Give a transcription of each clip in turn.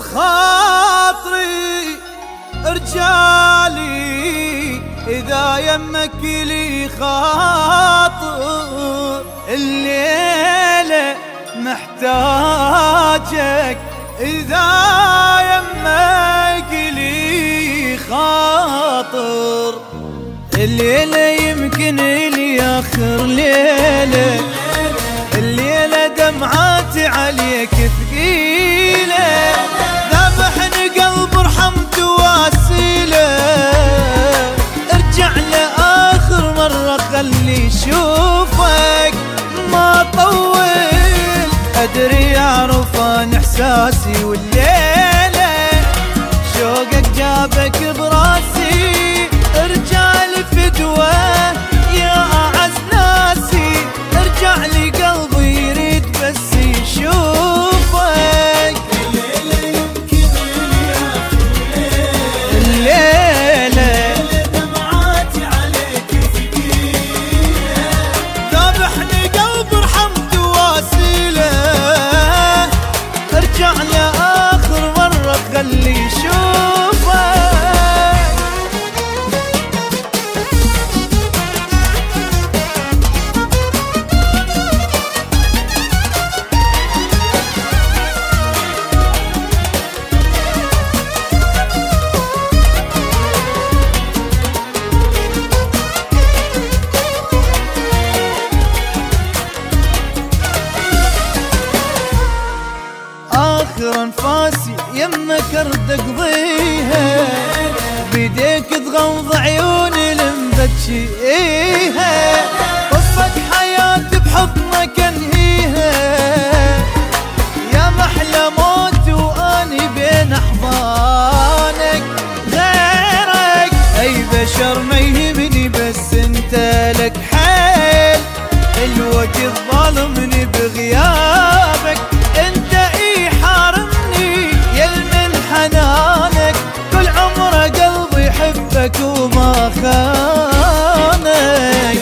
خاطري رجالي إذا يمك لي خاطر، الليلة محتاجك إذا يمك لي خاطر، الليلة يمكن لي آخر ليلة، الليلة دمعاتي عليك ثقيلة، ذبحني قلب رحمت واسيله، ارجع لآخر مرة خلي شوفك ما طول، أدري أعرف عن إحساسي والليلة شوقك جابك براسي، ارجع لي فدوة يا أعز ناسي، ارجع لي قلبي يريد بس يشوفك، الليلة دمعاتي عليك ثقيلة، ذبحني قلب رحمت واسيله، ارجع لآخر مرة خلي يشوفك. آخر أنفاسي يمك أرد أقضيها، بيديك تغمض عيوني لمبتشيها، قصة حياتي بحضنك أنهيها، يا محلى موت وأني بين أحضانك، غيرك أي بشر ما يهمني بس أنت لك حيل، الوقت ظالمني بغيابك، انت اي حارمني يلمن حنانك، كل عمره قلبي يحبك وما خانك،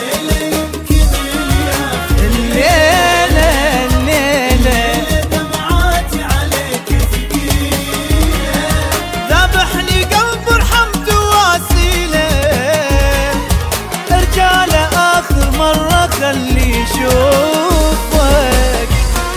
الليلة الليلة دمعاتي عليك ثقيلة، ذبحني قلب رحمت واسيله، ارجع لآخر مرة خلي يشوفك.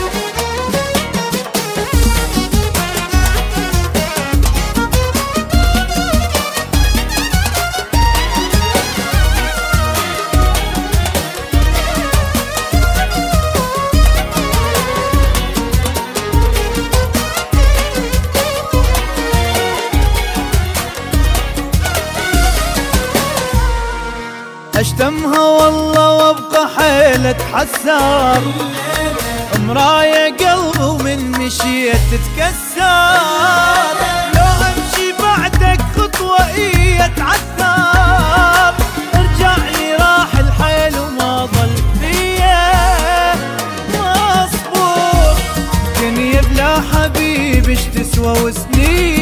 اشتمها والله وابقى حيلة حسار، مراية قلبي ومن مشيت تتكسر، لو امشي بعدك خطوة اتعثر، ارجع لي راح الحيل وما ظل فيا مصبور، دنيا بلا حبيب ايش تسوى وسنين.